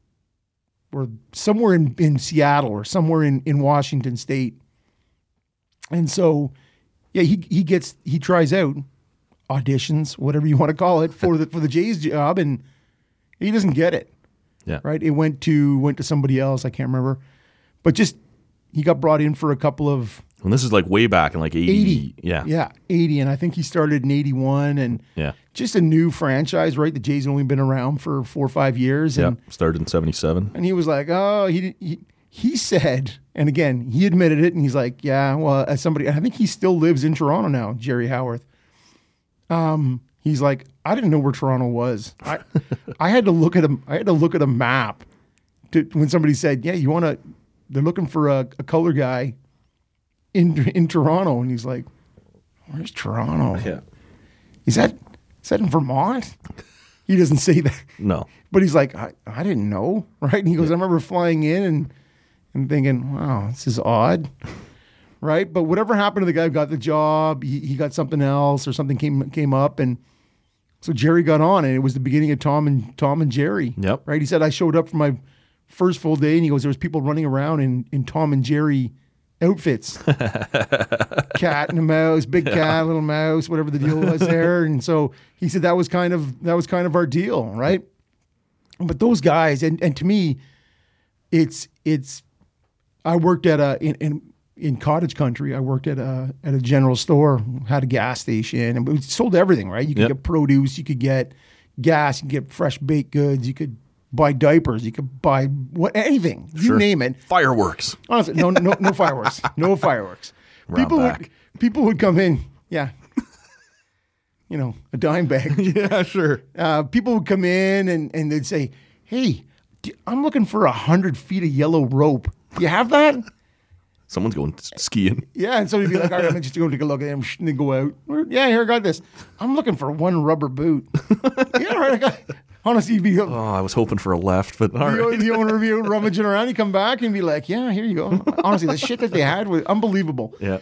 S5: or somewhere in, in Seattle or somewhere in, in Washington State, and so yeah, he he gets he tries out auditions, whatever you want to call it, for the for the Jays job, and he doesn't get it.
S4: Yeah.
S5: Right. It went to went to somebody else. I can't remember, but just he got brought in for a couple of
S4: And this is like way back in like eighty.
S5: eighty.
S4: Yeah.
S5: Yeah. eighty. And I think he started in eighty-one and
S4: Yeah.
S5: just a new franchise, right? The Jays had only been around for four or five years.
S4: Yeah.
S5: And,
S4: Started in seventy-seven.
S5: and he was like, oh, he, he, he said, and again, he admitted it. And he's like, yeah, well, as somebody, I think he still lives in Toronto now, Jerry Howarth. Um, he's like, I didn't know where Toronto was. I, I had to look at a, I had to look at a map to, when somebody said, yeah, you want to, they're looking for a, a color guy in, in Toronto. And he's like, where's Toronto?
S4: Yeah.
S5: Is that, is that in Vermont? He doesn't say that,
S4: No.
S5: but he's like, I, I didn't know. Right. And he goes, I remember flying in and, and thinking, wow, this is odd. Right. But whatever happened to the guy who got the job, he, he got something else or something came, came up. And so Jerry got on, and it was the beginning of Tom and Tom and Jerry.
S4: Yep.
S5: Right. He said, I showed up for my first full day, and he goes, there was people running around in, in Tom and Jerry outfits. Cat and a mouse, big cat, little mouse, whatever the deal was there. And so he said that was kind of that was kind of our deal, right? But those guys, and, and to me, it's it's I worked at a in, in in cottage country. I worked at a at a general store, had a gas station, and we sold everything, right? You could
S4: Yep.
S5: get produce, you could get gas, you could get fresh baked goods, you could buy diapers, you could buy what anything, you
S4: Sure.
S5: name it.
S4: Fireworks.
S5: Honestly, no, no, no fireworks, no fireworks.
S4: Round
S5: People would
S4: back.
S5: people would come in, yeah, you know, a dime bag.
S4: Yeah, sure.
S5: Uh, people would come in and, and they'd say, "Hey, d- I'm looking for a hundred feet of yellow rope. Do you have that?"
S4: Someone's going skiing.
S5: Yeah, and somebody'd be like, all right, I'm just going to take a look at him, and they go out. Yeah, here, I got this. I'm looking for one rubber boot. Yeah, right, I got, honestly, you'd be,
S4: Oh, I was hoping for a left, but all
S5: the,
S4: right.
S5: the owner would be rummaging around. He'd come back and be like, yeah, here you go. Honestly, the shit that they had was unbelievable.
S4: Yeah.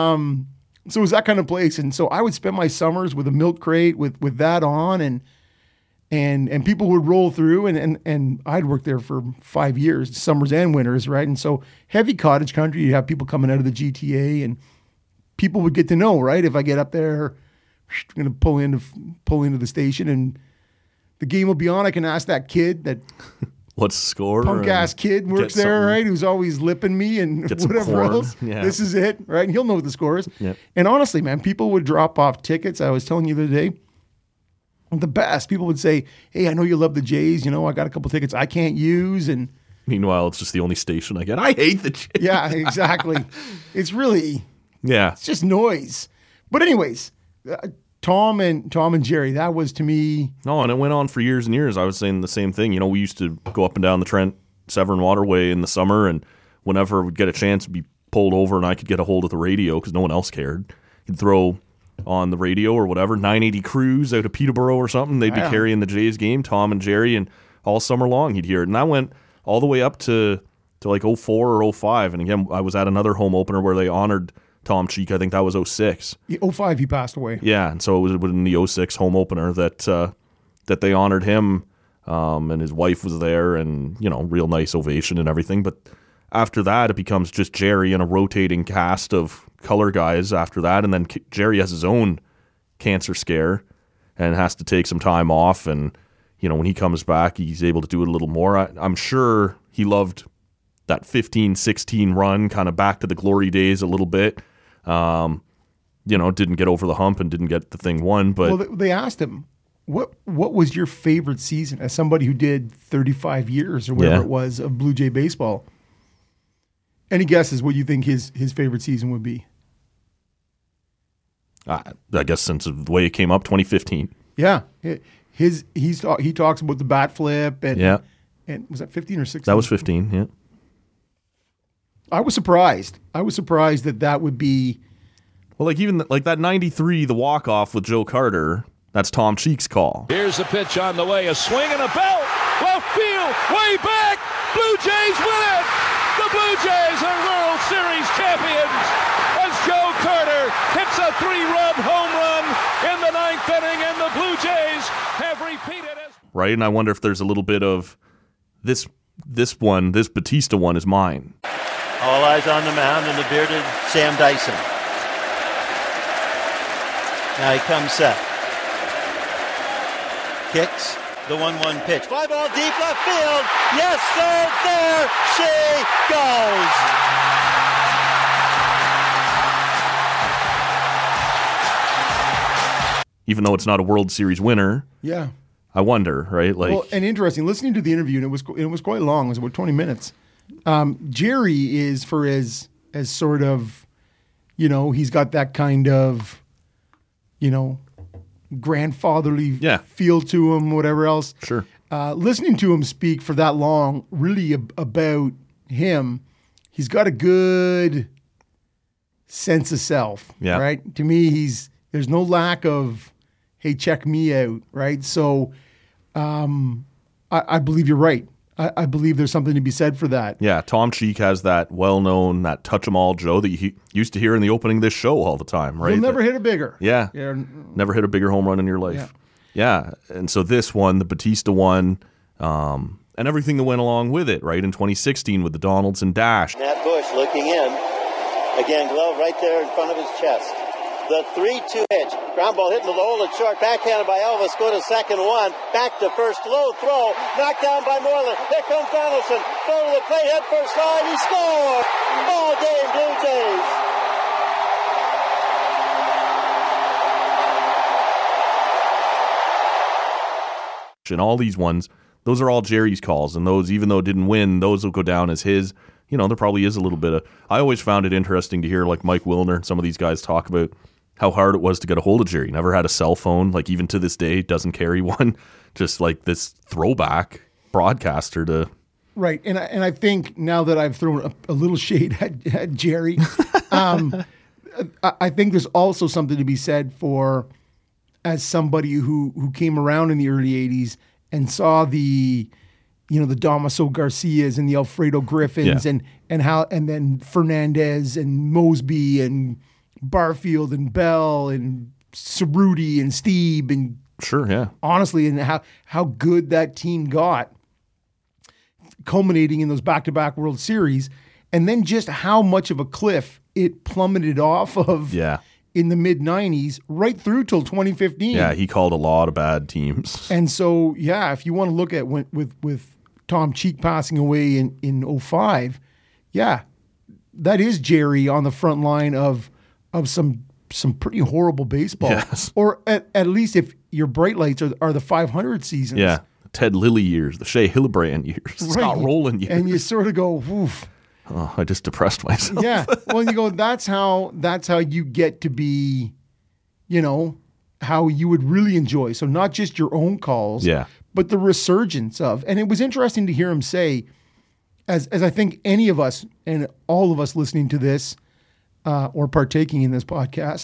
S5: So it was that kind of place. And so I would spend my summers with a milk crate with, with that on, and and and people would roll through, and, and, and I'd worked there for five years, summers and winters, right? And so heavy cottage country, you'd have people coming out of the G T A, and people would get to know, right? If I get up there, I'm going to pull into, pull into the station, and the game will be on. I can ask that kid, that
S4: What's the score?
S5: punk ass kid works
S4: get
S5: there,
S4: something.
S5: right? Who's always lipping me and
S4: Get some
S5: whatever
S4: corn.
S5: else.
S4: Yeah.
S5: This is it, right? And he'll know what the score is.
S4: Yep.
S5: And honestly, man, people would drop off tickets. I was telling you the other day, the best. People would say, hey, I know you love the Jays. You know, I got a couple tickets I can't use. And
S4: Meanwhile, it's just the only station I get. I hate the Jays.
S5: yeah, exactly. It's really,
S4: Yeah.
S5: it's just noise. But anyways, uh, Tom and Tom and Jerry, that was to me,
S4: No, and it went on for years and years. I was saying the same thing. You know, we used to go up and down the Trent Severn Waterway in the summer, and whenever we'd get a chance to be pulled over and I could get a hold of the radio because no one else cared, he'd throw on the radio or whatever, nine eighty Cruise out of Peterborough or something. They'd be
S5: Yeah.
S4: carrying the Jays game, Tom and Jerry, and all summer long he'd hear it. And that went all the way up to, to like oh four or oh five. And again, I was at another home opener where they honored Tom Cheek. I think that was oh six.
S5: oh five, he passed away.
S4: Yeah, and so it was in the oh six home opener that uh, that they honored him, um, and his wife was there, and you know, real nice ovation and everything. But after that, it becomes just Jerry and a rotating cast of color guys after that, and then K- Jerry has his own cancer scare and has to take some time off, and you know, when he comes back, he's able to do it a little more. I, I'm sure he loved that fifteen sixteen run, kind of back to the glory days a little bit. Um, you know, didn't get over the hump and didn't get the thing won, but
S5: Well, they- they asked him, what what was your favorite season as somebody who did thirty-five years or whatever
S4: Yeah.
S5: it was of Blue Jay baseball? Any guesses what you think his, his favorite season would be?
S4: I, I guess since the way it came up, twenty fifteen.
S5: Yeah. His he's ta- he talks about the bat flip and
S4: Yeah,
S5: and was that fifteen or sixteen?
S4: that was fifteen. Yeah,
S5: I was surprised. I was surprised that that would be
S4: well, like even like that ninety-three, the walk off with Joe Carter. That's Tom Cheek's call.
S2: Here's the pitch on the way. A swing and a belt. Left field. Way back. Blue Jays win it. The Blue Jays are World Series champions as Joe Carter hits a three-run home run in the ninth inning, and the Blue Jays have repeated as
S4: Right, and I wonder if there's a little bit of this. This one, this Batista one, is mine.
S6: All eyes on the mound and the bearded Sam Dyson. Now he comes set. Kicks the one one pitch. Fly ball deep left field. Yes, sir. There she goes.
S4: Even though it's not a World Series winner,
S5: yeah.
S4: I wonder, right? Like,
S5: Well, and interesting, listening to the interview, and it was it was quite long. It was about twenty minutes. Um, Jerry is for as as sort of, you know, he's got that kind of, you know, grandfatherly
S4: Yeah.
S5: feel to him, whatever else.
S4: sure.
S5: Uh, listening to him speak for that long, really ab- about him, he's got a good sense of self.
S4: Yeah.
S5: Right. To me, he's there's no lack of, hey, check me out. Right. So, um, I, I believe you're right. I, I believe there's something to be said for that.
S4: Yeah, Tom Cheek has that well-known, that touch 'em all Joe that you he- used to hear in the opening of this show all the time, right?
S5: You'll never
S4: That-
S5: hit a bigger.
S4: Yeah.
S5: Yeah.
S4: Never hit a bigger home run in your life. Yeah. And so this one, the Batista one, um, and everything that went along with it, right? In twenty sixteen with the Donaldson dash.
S6: Nat Bush looking in. Again, glove right there in front of his chest. The three two pitch. Ground ball hitting the hole at short. Backhanded by Elvis. Go to second one. Back to first. Low throw. Knocked down by Moreland. Here comes Donaldson. Throw to the plate. Head first line. He scored. All game Blue Jays.
S4: And all these ones, those are all Jerry's calls. And those, even though it didn't win, those will go down as his. You know, there probably is a little bit of. I always found it interesting to hear like Mike Wilner and some of these guys talk about how hard it was to get a hold of Jerry. Never had a cell phone, like even to this day, doesn't carry one. Just like this throwback broadcaster to
S5: Right, and I, and I think now that I've thrown a, a little shade at, at Jerry, um, I, I think there's also something to be said for, as somebody who who came around in the early eighties and saw the, you know, the Damaso Garcias and the Alfredo Griffins,
S4: Yeah.
S5: and and how and then Fernandez and Mosby and Barfield and Bell and Cerruti and Steve and
S4: Sure, yeah.
S5: honestly, and how how good that team got, culminating in those back-to-back World Series, and then just how much of a cliff it plummeted off of
S4: Yeah.
S5: in the mid nineties right through till twenty fifteen.
S4: Yeah, he called a lot of bad teams.
S5: And so, yeah, if you want to look at when, with with Tom Cheek passing away in in oh five, yeah, that is Jerry on the front line of of some some pretty horrible baseball.
S4: Yes.
S5: Or at, at least if your bright lights are, are the five hundred seasons.
S4: Yeah. Ted Lilly years, the Shea Hillebrand years, Scott Rowland years.
S5: And you sort of go, oof.
S4: Oh, I just depressed myself.
S5: Yeah. Well, you go, that's how that's how you get to be, you know, how you would really enjoy. So not just your own calls,
S4: Yeah.
S5: but the resurgence of. And it was interesting to hear him say, as as I think any of us and all of us listening to this uh, or partaking in this podcast,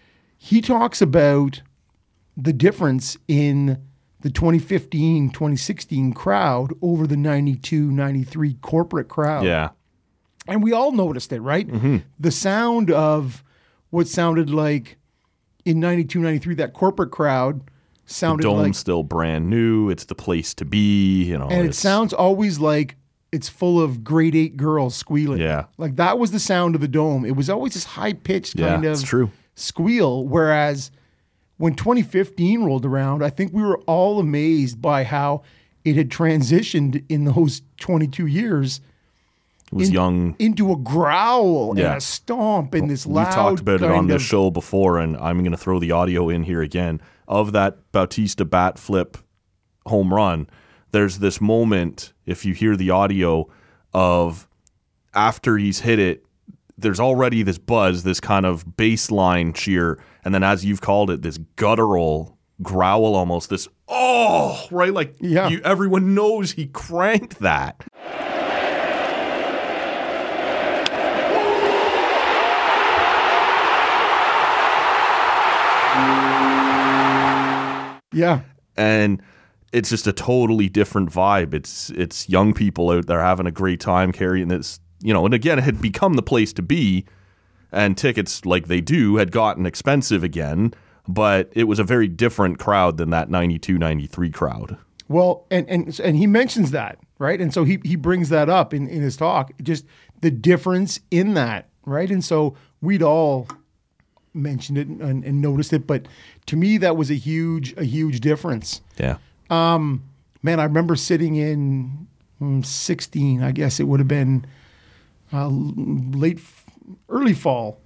S5: he talks about the difference in the twenty fifteen, twenty sixteen crowd over the ninety-two, ninety-three corporate crowd.
S4: Yeah.
S5: And we all noticed it, right?
S4: Mm-hmm.
S5: The sound of what sounded like in ninety-two, ninety-three, that corporate crowd
S4: The
S5: sounded
S4: dome's
S5: like,
S4: still brand new. It's the place to be, you know.
S5: and it
S4: it's-
S5: sounds always like it's full of grade eight girls squealing.
S4: Yeah.
S5: Like that was the sound of the dome. It was always this high pitched
S4: Yeah,
S5: kind of
S4: it's true.
S5: squeal. Whereas when twenty fifteen rolled around, I think we were all amazed by how it had transitioned in those twenty-two years
S4: It was
S5: in-
S4: young.
S5: into a growl
S4: Yeah.
S5: and a stomp and this
S4: We've
S5: loud
S4: talked about it
S5: kind
S4: on this
S5: of-
S4: show before, and I'm going to throw the audio in here again of that Bautista bat flip home run. There's this moment, if you hear the audio, of after he's hit it, there's already this buzz, this kind of baseline cheer, and then as you've called it, this guttural growl almost, this, oh, right? Like
S5: Yeah.
S4: you, everyone knows he cranked that.
S5: Yeah.
S4: And it's just a totally different vibe. It's it's young people out there having a great time carrying this, you know, and again, it had become the place to be, and tickets, like they do, had gotten expensive again, but it was a very different crowd than that ninety-two, ninety-three crowd.
S5: Well, and and and he mentions that, right? And so he he brings that up in, in his talk, just the difference in that, right? And so we'd all mentioned it and, and noticed it, but to me that was a huge a huge difference.
S4: Yeah.
S5: Man, I remember sitting in mm, sixteen, I guess it would have been uh, late, early fall.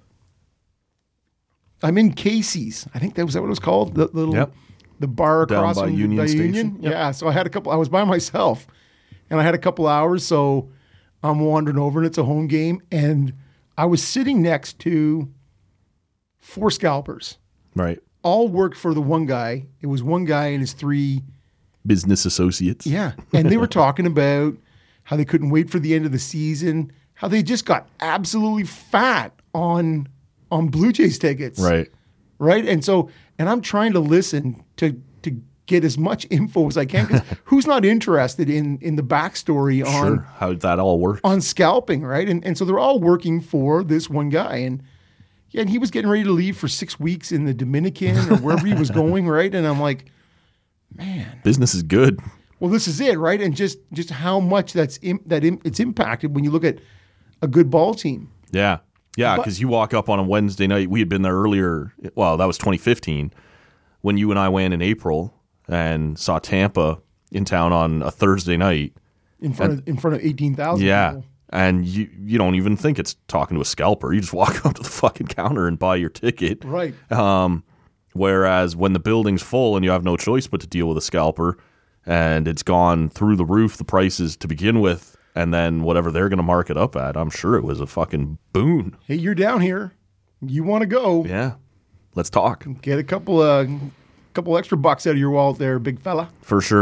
S5: I'm in Casey's. I think that was that what it was called? The little,
S4: Yep.
S5: the bar
S4: Down
S5: across
S4: by
S5: from
S4: Union
S5: by
S4: Station.
S5: Union.
S4: Yep.
S5: Yeah, so I had a couple, I was by myself and I had a couple hours, so I'm wandering over and it's a home game. And I was sitting next to four scalpers.
S4: Right.
S5: All worked for the one guy. It was one guy and his three
S4: Business associates.
S5: Yeah. And they were talking about how they couldn't wait for the end of the season, how they just got absolutely fat on on Blue Jays tickets.
S4: Right.
S5: Right. And so, and I'm trying to listen to to get as much info as I can, because who's not interested in in the backstory on
S4: Sure. How that all works.
S5: on scalping, right? And and so they're all working for this one guy. And yeah, and he was getting ready to leave for six weeks in the Dominican or wherever he was going, right? And I'm like, man.
S4: Business is good.
S5: Well, this is it, right? And just just how much that's im- that im- it's impacted when you look at a good ball team.
S4: Yeah. Yeah,
S5: But-
S4: because you walk up on a Wednesday night. We had been there earlier. Well, that was twenty fifteen when you and I went in April and saw Tampa in town on a Thursday night.
S5: in front of in front of eighteen thousand.
S4: Yeah.
S5: people.
S4: And you, you don't even think it's talking to a scalper. You just walk up to the fucking counter and buy your ticket.
S5: Right.
S4: Um, whereas when the building's full and you have no choice but to deal with a scalper and it's gone through the roof, the prices to begin with, and then whatever they're going to mark it up at, I'm sure it was a fucking boon.
S5: Hey, you're down here. You want to go?
S4: Yeah. Let's talk.
S5: Get a couple of couple extra bucks out of your wallet there, big fella.
S4: For sure.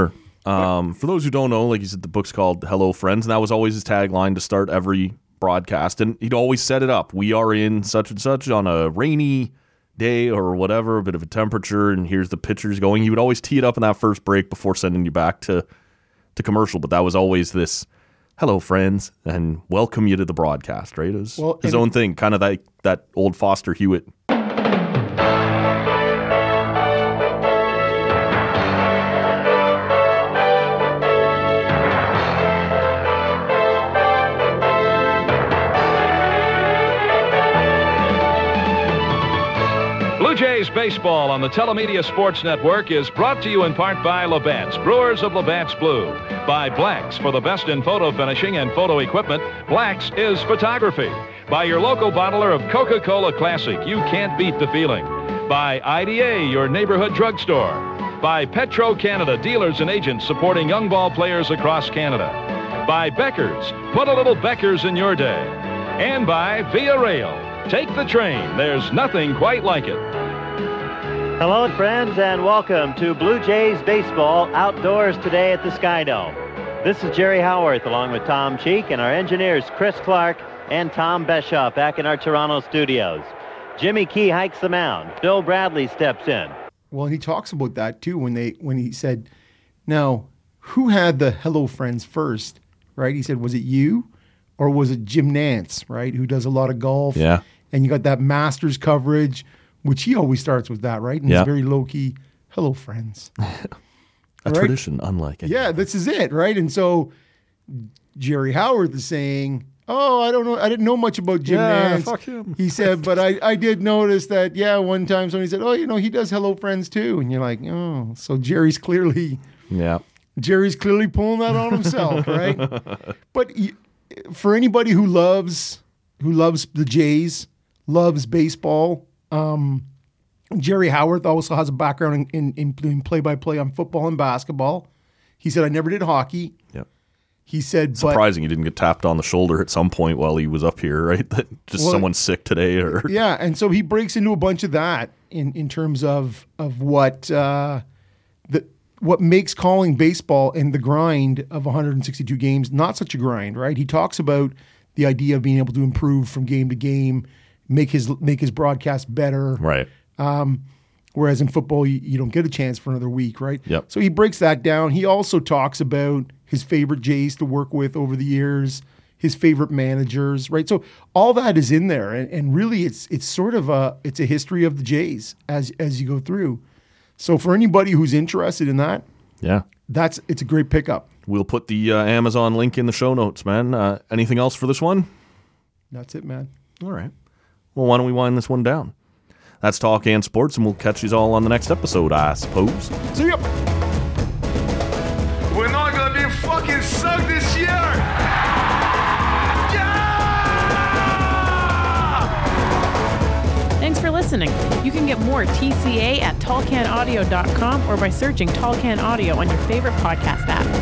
S4: Um, for those who don't know, like you said, the book's called Hello Friends, and that was always his tagline to start every broadcast. And he'd always set it up. We are in such and such on a rainy day or whatever, a bit of a temperature, and here's the pitchers going. He would always tee it up in that first break before sending you back to, to commercial. But that was always this, hello, friends, and welcome you to the broadcast, right? It was
S5: Well,
S4: his
S5: and-
S4: own thing, kind of that, that old Foster Hewitt.
S2: Blue Jays baseball on the Telemedia Sports Network is brought to you in part by Labatt's, Brewers of Labatt's Blue. By Blacks, for the best in photo finishing and photo equipment, Blacks is photography. By your local bottler of Coca-Cola Classic, you can't beat the feeling. By I D A, your neighborhood drugstore. By Petro Canada, dealers and agents supporting young ball players across Canada. By Becker's, put a little Becker's in your day. And by Via Rail. Take the train. There's nothing quite like it.
S6: Hello, friends, and welcome to Blue Jays baseball outdoors today at the Sky Dome. This is Jerry Howarth along with Tom Cheek and our engineers Chris Clark and Tom Beshoff back in our Toronto studios. Jimmy Key hikes the mound. Bill Bradley steps in.
S5: Well, he talks about that too when they when he said, "Now, who had the Hello Friends first?" Right? He said, "Was it you, or was it Jim Nance?" Right? Who does a lot of golf?
S4: Yeah.
S5: And you got that Masters coverage, which he always starts with that, right? And
S4: Yeah.
S5: it's very low key. Hello, friends.
S4: A
S5: Right?
S4: tradition unlike any.
S5: Yeah, this is it, right? And so Jerry Howard is saying, "Oh, I don't know. I didn't know much about Jim
S4: Yeah,
S5: Nance."
S4: fuck him.
S5: He said, "But I, I did notice that, yeah, one time somebody said, oh, you know, he does Hello Friends too." And you're like, oh, so Jerry's clearly,
S4: Yeah.
S5: Jerry's clearly pulling that on himself, right? But y- for anybody who loves, who loves the Jays, loves baseball, um, Jerry Howard also has a background in, in, in doing play-by-play on football and basketball. He said, "I never did hockey."
S4: Yep.
S5: He said, but
S4: Surprising he didn't get tapped on the shoulder at some point while he was up here, right? That just
S5: Well,
S4: someone's sick today, or
S5: yeah, and so he breaks into a bunch of that in, in terms of of what uh, the what makes calling baseball and the grind of one hundred sixty-two games not such a grind, right? He talks about the idea of being able to improve from game to game, make his make his broadcast better.
S4: right.
S5: Whereas in football, you, you don't get a chance for another week, right?
S4: Yep.
S5: So he breaks that down. He also talks about his favorite Jays to work with over the years, his favorite managers, right? So all that is in there, and, and really, it's it's sort of a it's a history of the Jays as as you go through. So for anybody who's interested in that,
S4: Yeah.
S5: that's it's a great pickup.
S4: We'll put the uh, Amazon link in the show notes, man. Uh, anything else for this one?
S5: That's it, man.
S4: All right. Well, why don't we wind this one down? That's Talk and Sports, and we'll catch you all on the next episode, I suppose.
S5: See ya.
S7: We're not gonna be fucking sucked this year! Yeah!
S8: Thanks for listening. You can get more T C A at tall can audio dot com or by searching Tall Can Audio on your favorite podcast app.